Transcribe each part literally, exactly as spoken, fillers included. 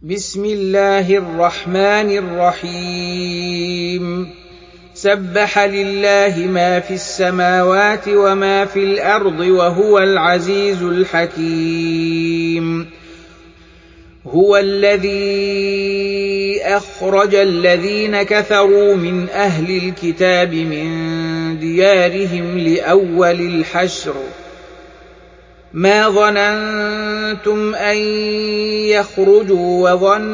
بسم الله الرحمن الرحيم سبح لله ما في السماوات وما في الأرض وهو العزيز الحكيم هو الذي أخرج الذين كفروا من أهل الكتاب من ديارهم لأول الحشر ما ظننتم أن يخرجوا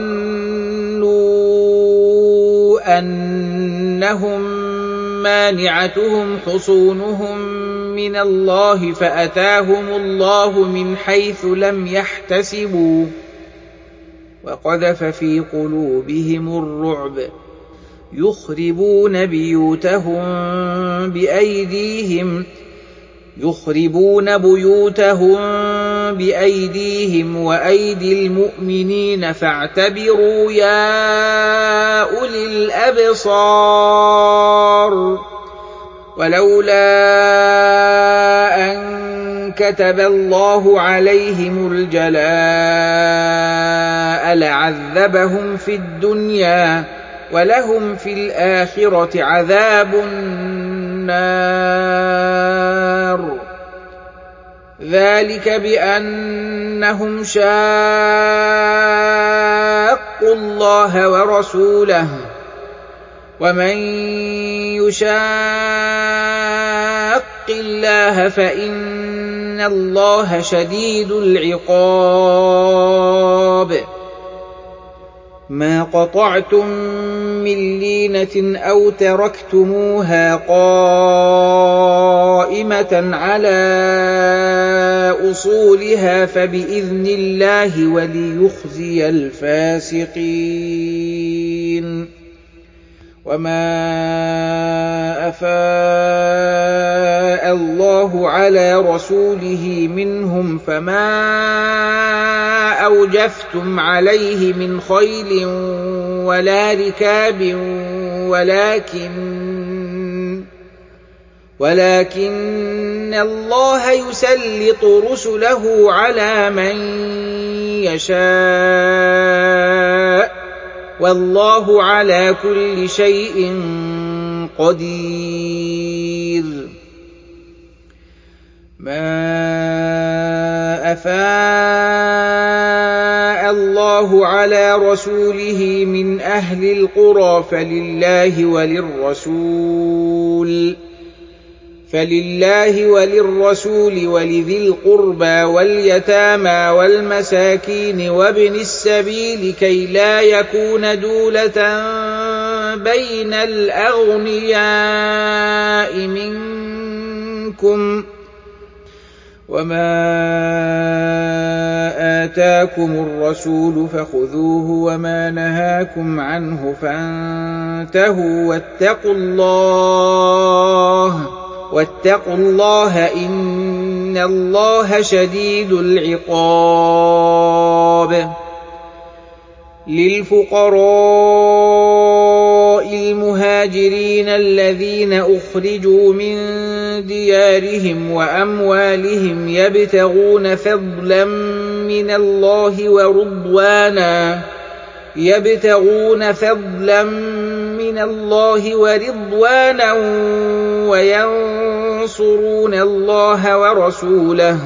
وظنوا أنهم مانعتهم حصونهم من الله فأتاهم الله من حيث لم يحتسبوا وقذف في قلوبهم الرعب يخربون بيوتهم بأيديهم يخربون بيوتهم بأيديهم وأيدي المؤمنين فاعتبروا يا أولي الأبصار ولولا أن كتب الله عليهم الجلاء لعذبهم في الدنيا ولهم في الآخرة عذاب النار ذلك بأنهم شاقوا الله ورسوله ومن يشاق الله فإن الله شديد العقاب ما قطعتم من لينة أو تركتموها قائمة على أصولها فبإذن الله وليخزي الفاسقين وما أفاء الله على رسوله منهم فما أوجفتم عليه من خيل ولا ركاب ولكن ولكن الله يسلط رسله على من يشاء والله على كل شيء قدير ما أفاء الله على رسوله من أهل القرى فلله وللرسول فلله وللرسول ولذي القربى واليتامى والمساكين وابن السبيل كي لا يكون دولة بين الأغنياء منكم وما آتاكم الرسول فخذوه وما نهاكم عنه فانتهوا واتقوا الله واتقوا الله إن الله شديد العقاب للفقراء المهاجرين الذين أخرجوا من ديارهم وأموالهم يبتغون فضلا من الله ورضوانا يبتغون فضلا من الله ورضوانا وينصرون الله ورسوله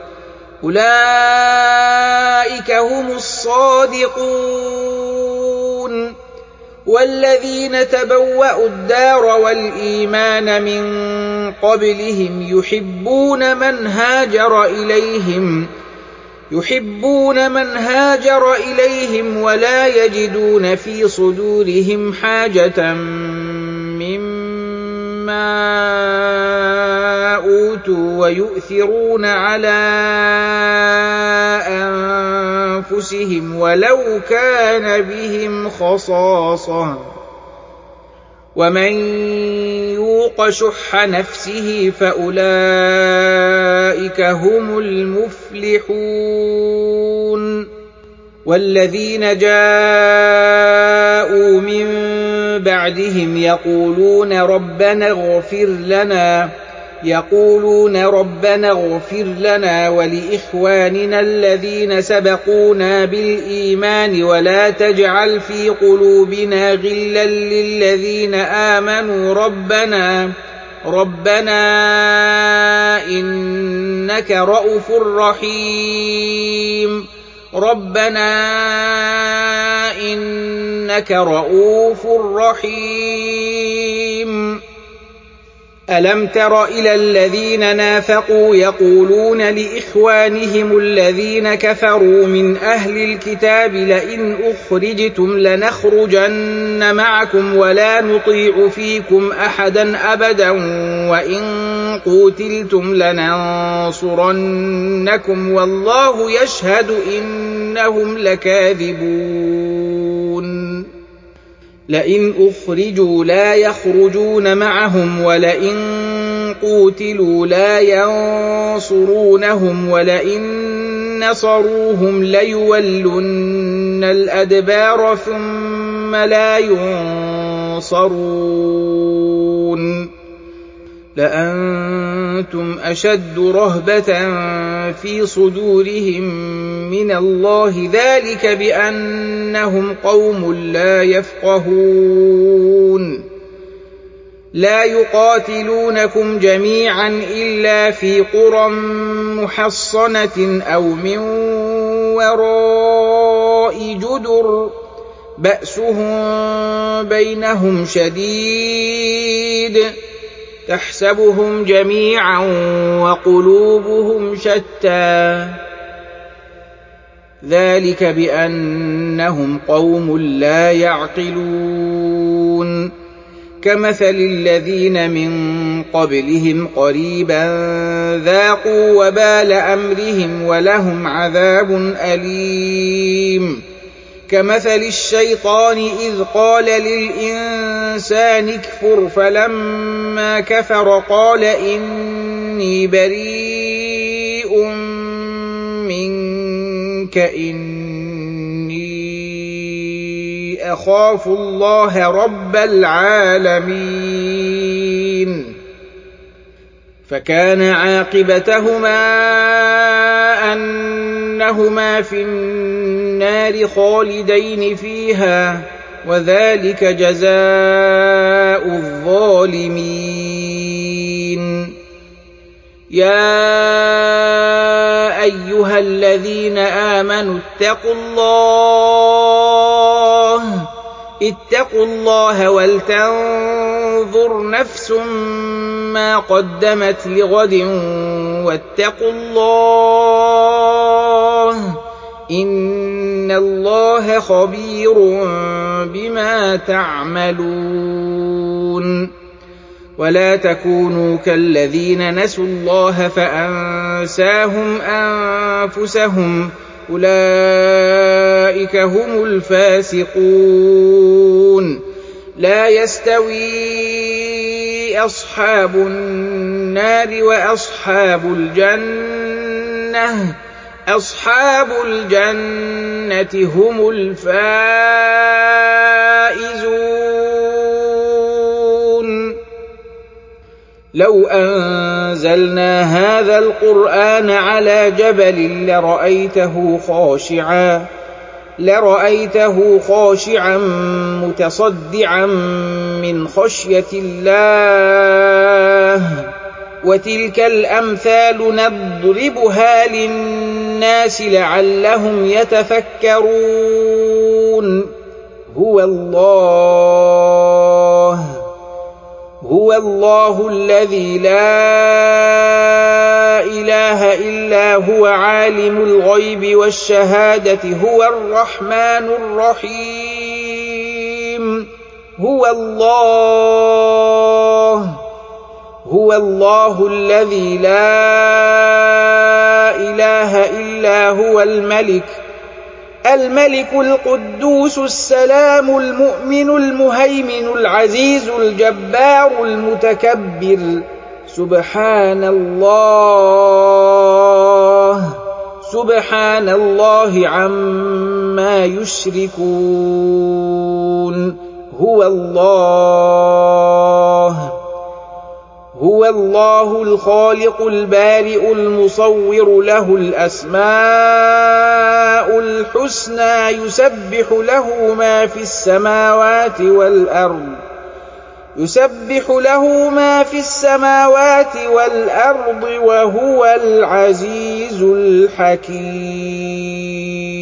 أولئك هم الصادقون والذين تبوأوا الدار والإيمان من قبلهم يحبون من هاجر إليهم يحبون من هاجر إليهم ولا يجدون في صدورهم حاجة مما أوتوا ويؤثرون على أنفسهم ولو كان بهم خصاصة ومن يوق شح نفسه فأولئك هم المفلحون والذين جاءوا من بعدهم يقولون ربنا اغفر لنا يقولون ربنا اغفر لنا ولإخواننا الذين سبقونا بالإيمان ولا تجعل في قلوبنا غلا للذين آمنوا ربنا ربنا إنك رءوف رحيم ربنا إنك رءوف رحيم ألم تر إلى الذين نافقوا يقولون لإخوانهم الذين كفروا من أهل الكتاب لئن أخرجتم لنخرجن معكم ولا نطيع فيكم أحدا أبدا وإن قوتلتم لننصرنكم والله يشهد إنهم لكاذبون لئن أخرجوا لا يخرجون معهم ولئن قوتلوا لا ينصرونهم ولئن نصروهم ليولن الأدبار ثم لا ينصرون لأنتم أشد رهبة في صدورهم من الله ذلك بأنهم قوم لا يفقهون لا يقاتلونكم جميعا إلا في قرى محصنة أو من وراء جدر بأسهم بينهم شديد تحسبهم جميعا وقلوبهم شتى ذلك بأنهم قوم لا يعقلون كمثل الذين من قبلهم قريبا ذاقوا وبال أمرهم ولهم عذاب أليم كمثل الشيطان إذ قال للإنسان اكفر فلما كفر قال إني بريء منك إني أخاف الله رب العالمين فكان عاقبتهما أنهما في النار خالدين فيها وذلك جزاء الظالمين يا أيها الذين آمنوا اتقوا الله اتقوا الله ولتنظر نفس ما قدمت لغد واتقوا الله إن الله خبير بما تعملون ولا تكونوا كالذين نسوا الله فأنساهم أنفسهم أولئك هم الفاسقون لا يستوي أصحاب النار وأصحاب الجنة أصحاب الجنة هم الفائزون لو أنزلنا هذا القرآن على جبل لرأيته خاشعا لرأيته خاشعا متصدعا من خشية الله وتلك الأمثال نضربها للناس لعلهم يتفكرون هو الله هو الله الذي لا إله إلا هو عالم الغيب والشهادة هو الرحمن الرحيم هو الله هو الله الذي لا إله إلا هو الملك الملك القدوس السلام المؤمن المهيمن العزيز الجبار المتكبر سبحان الله سبحان الله عما يشركون هو الله هو الله الخالق البارئ المصور له الأسماء الحسنى يسبح له ما في السماوات والأرض يسبح له ما في السماوات والأرض وهو العزيز الحكيم.